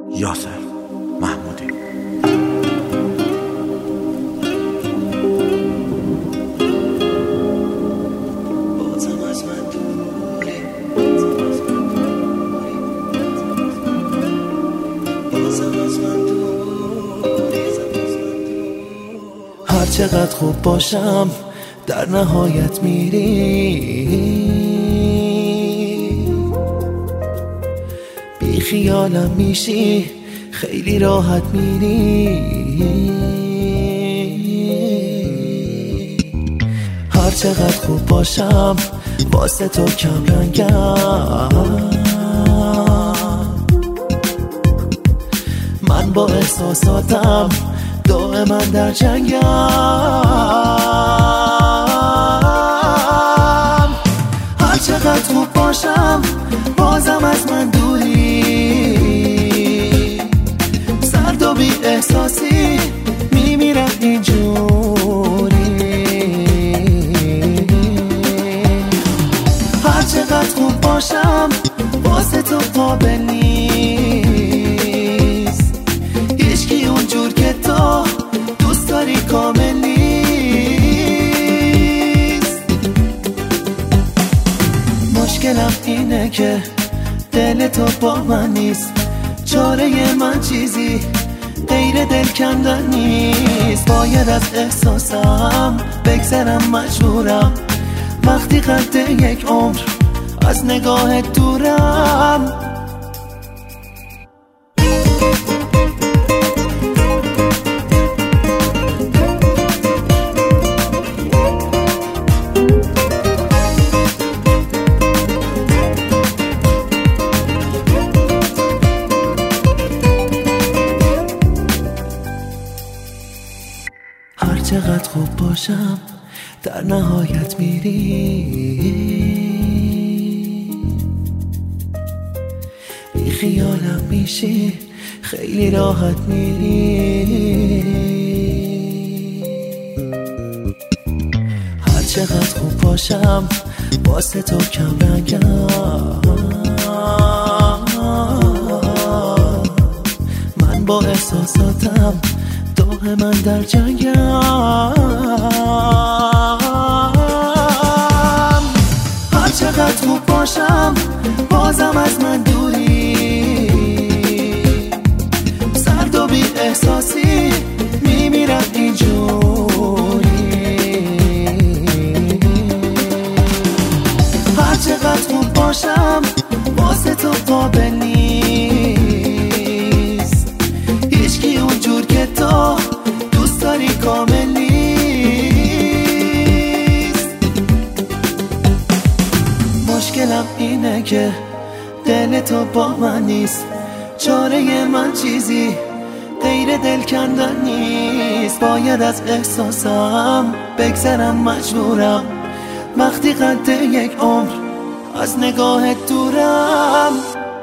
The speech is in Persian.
یاسر محمودی. هر چقدر خوب باشم در نهایت میری، بی خیالم میشی خیلی راحت میری. هر چقدر خوب باشم واسه تو کم رنگم، من با احساساتم دائما در جنگم. هر چقدر خوب باشم بازم از من دوری، سرد و بی احساسی میمیرم اینجوری. هر چقدر خوب باشم واسه تو قابل نیست، هیچکی اونجور که تو دوست داری کامل نیست. مشکلم اینه که دل تو با من نیست، چاره من چیزی غیر دل کندن نیست. باید از احساسم بگذرم، مجبورم وقتی قد یک عمر از نگاهت دورم. هر چقدر خوب باشم در نهایت میری، بی خیالم میشی خیلی راحت میری. هر چقدر خوب باشم واسه تو کم رنگم، من با احساساتم دائما در جنگم. هر چقدر خوب باشم بازم از من دوری، سرد و بی احساسی میمیرم اینجوری. هر چقدر خوب باشم واسه تو قابل نیست، هیچکی اونجور که تو دوست داری کامل نیست. مشکلم اینه که دل تو با من نیست، چاره من چیزی غیر دل کندن نیست. باید از احساسم بگذرم، مجبورم وقتی قد یک عمر از نگاهت دورم.